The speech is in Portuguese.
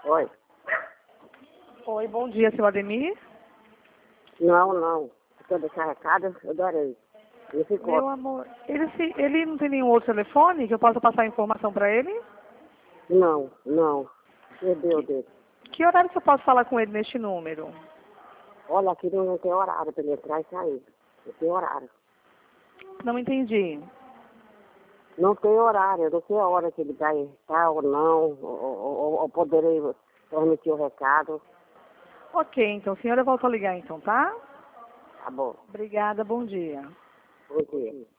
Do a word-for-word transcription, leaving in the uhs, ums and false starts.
Oi. Oi, bom dia, seu Ademir. Não, não. Quer deixar recado? Eu darei. Ele ficou. Meu amor, ele, se, ele não tem nenhum outro telefone que eu possa passar informação para ele? Não, não. Perdeu dele. Que horário que eu posso falar com ele neste número? Olha, aqui não tem horário para ele entrar e sair. Não tem horário. Não entendi. Não tem horário. Eu não sei a hora que ele vai estar ou não. Ou, ou, ou poderei transmitir o recado. Ok, então, senhora, eu volto a ligar então, tá? Tá bom. Obrigada, bom dia. Bom dia.